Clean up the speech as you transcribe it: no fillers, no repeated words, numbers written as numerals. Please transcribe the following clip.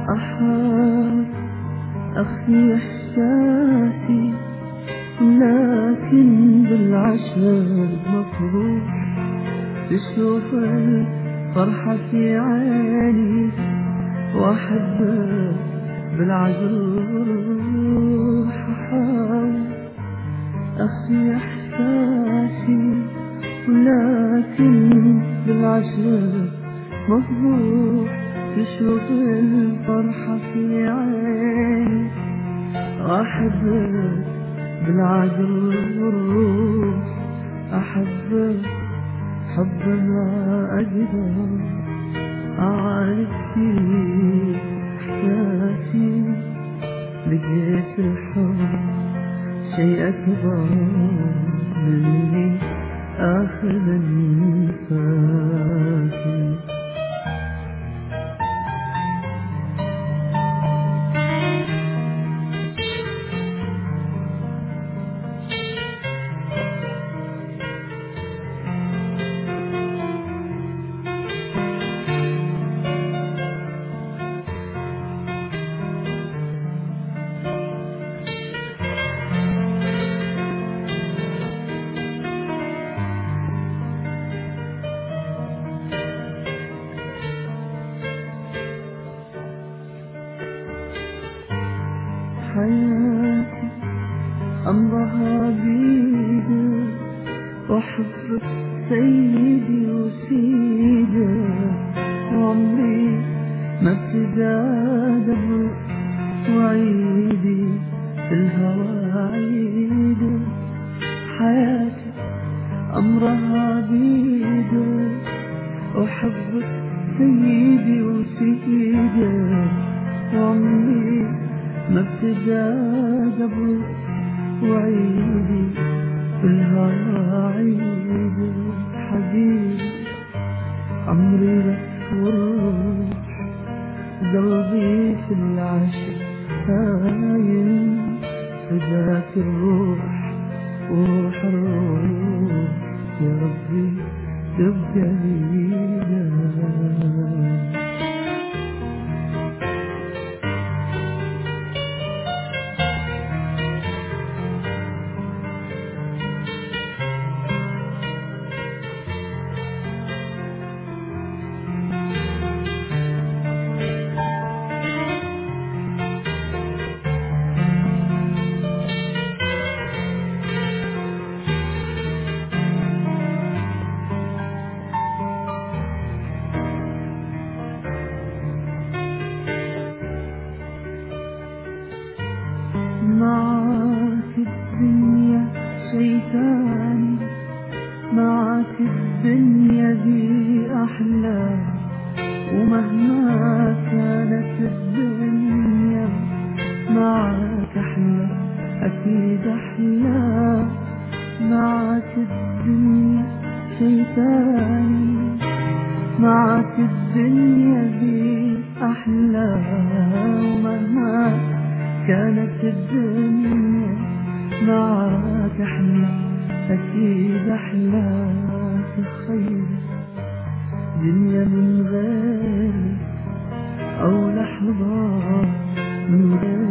أحاول أخفي إحساسي، لكن بالعشر مفروض تشوف الفرحة في عيني، وأحبك بالعذر. أحاول أخفي إحساسي، ولكن بالعشر مفروض تشوف الفرحة في عيني، وأحبك بالعذر. أحبك حب ما أقدر أعرف فيه إحساسي، لقيت الحب شيء أكبر مني آخذ أنفاسي. حياتي أمرها بيدك، وحبك سيدي وسيدك، وعمري ما ابتدى دبر، وعيدي في الهوى عيدك. حياتي أمرها بيدك، وحبك سيدي وسيدك، وعمري ما ابتدى قبل، وعيدي في الهوى عيدي. حبيبي عمري لك والروح، قلبي في العشق هايم، فداك الروح وروح الروح، يا ربي تبقى لينا. معاك الدنيا شي تاني، معاك الدنيا دي أحلى، ومهما كانت الدنيا معاك أحلى، أكيد أحلى. معاك الدنيا شي تاني، معاك الدنيا دي أحلى، ومهما كانت الدنيا معاك أحلى، أكيد أحلى. تخيل دنيا من غير، أو لحظة من غير